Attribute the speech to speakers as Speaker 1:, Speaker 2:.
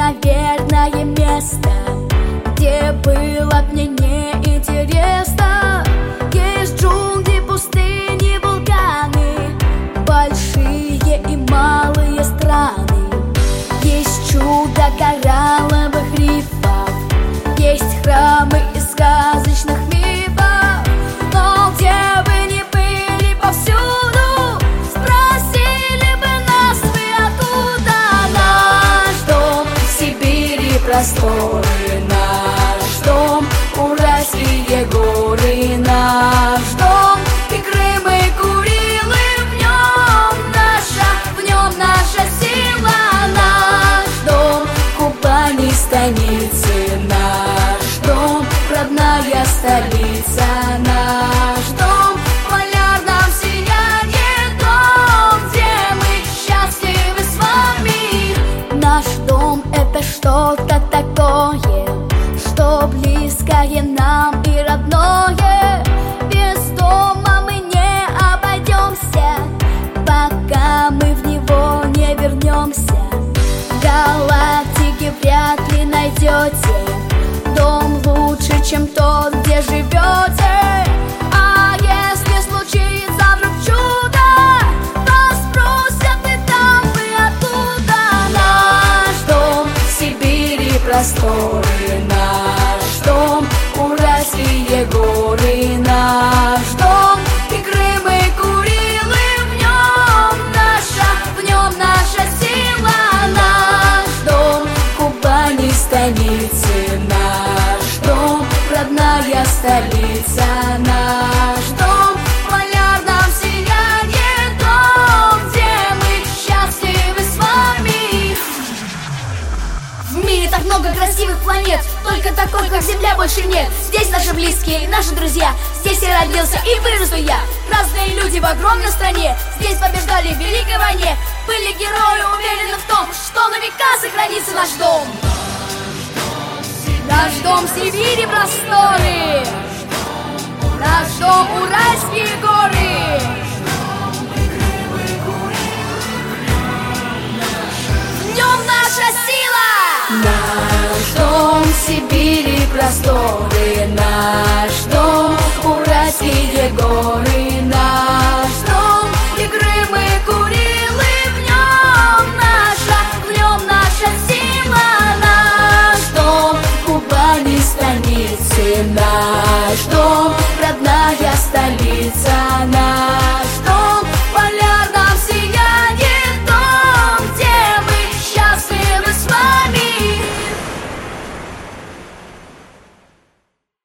Speaker 1: наверное, место, где было б мне неинтересно. Есть джунгли, пустыни, вулканы, большие и малые страны. Есть чудо коралловых рифов, есть храмы из сказочных мифов. Но где бы ни были повсюду, спросили бы нас вы откуда. Наш дом в Сибири просторы, наш дом Уральские горы, наш дом и Крым, и Курилы. В нем наша сила. Наш дом Кубани, станицы, наш дом родная столица. Наш дом в полярном сиянии, дом, где мы счастливы с вами. Наш дом — это что-то такое, что близкое нам и родное. Без дома мы не обойдемся, пока мы в него не вернемся. В галактике вряд ли найдете дом лучше, чем тот, где живете. А если случится вдруг чудо, то спросят и там вы оттуда. Наш дом в Сибири просторы, наш дом Уральские горы, наш дом и Крым, и Курилы. В нем наша сила. Наш дом Кубани, станицы, наш дом родная столица. Наш дом в полярном сиянии, дом, где мы счастливы с вами. В мире так много красивых планет, только такой, как Земля, больше нет. Здесь наши близкие, наши друзья, здесь я родился и вырасту я. Разные люди в огромной стране, здесь побеждали в великой войне. Были герои, уверены в том, что на века сохранится наш дом. Наш дом в Сибири просторы, наш дом Уральские горы. В нем наша сила. Наш дом в Сибири просторы, наш дом Уральские горы.